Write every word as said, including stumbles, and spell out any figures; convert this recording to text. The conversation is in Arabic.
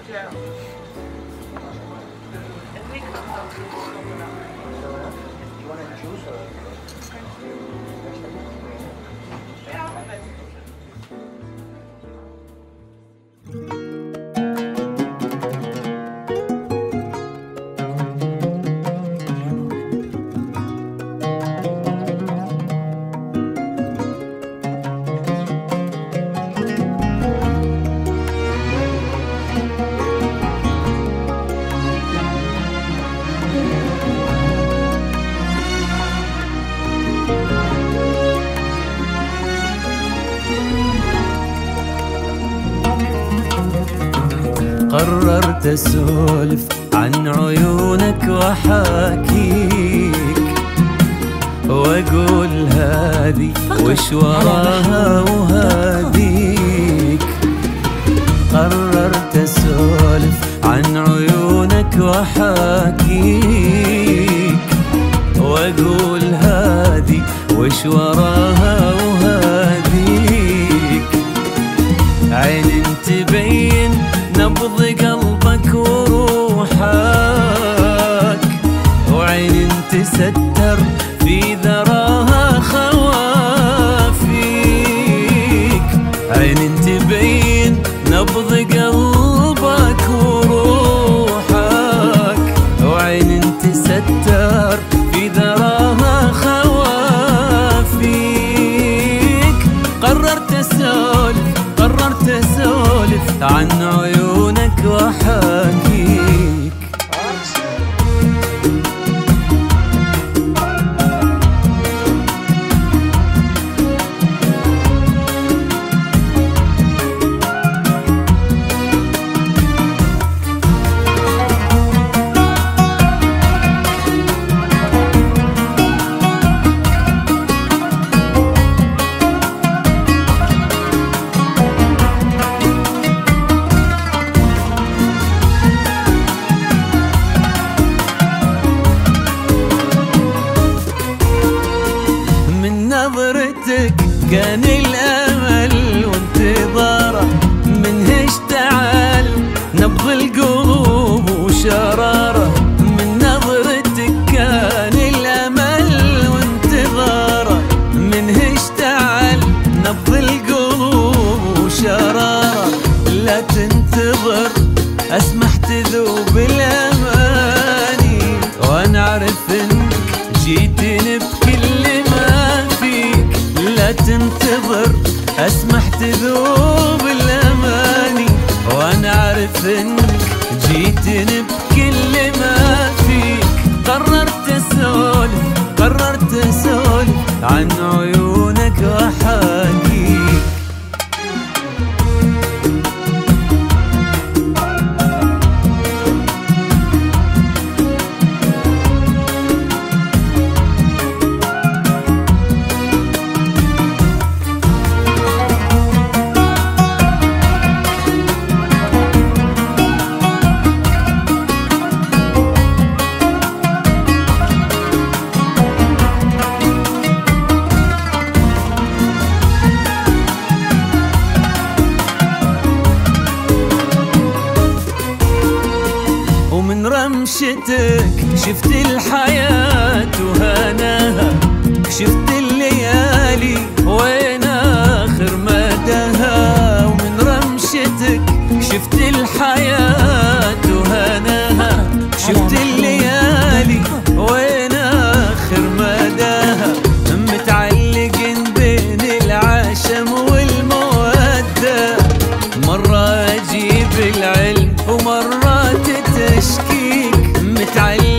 قررت اسولف عن عيونك واحاكيك واقول هذي وش وراها وهاديك. قررت اسولف عن عيونك واحاكيك واقول هذي وش وراها وهاديك. عين تبين نبض قلبك وروحك وعين تستر في ذراها خوافيك. عين تبين نبض قلبك وروحك وعين تستر في ذراها خوافيك. قررت اسولف قررت اسولف عن عيونك واحاكيك. نظرتك كان الأمل وانتظاره، منه اشتعل نبض القلوب وشراره. من نظرتك كان الأمل وانتظاره، منه اشتعل نبض القلوب وشراره. لا تنتظر اسمح تذوب الأماني، وانا اعرف انك جيتني بكل ما فيك. لا تنتظر اسمح تذوب الاماني، وانا اعرف انك جيتني بكل ما فيك. قررت اسولف قررت اسولف عن عيونك واحاكيك. ومن رمشتك شفت الحياة وهناها، شفت الليالي وين آخر مداها. ومن رمشتك شفت الحياة وهناها، شفت الليالي وين آخر مداها. متعلقين بين العشم والمودة، مرة أجيب العلم ومرة تشكيك. متعلق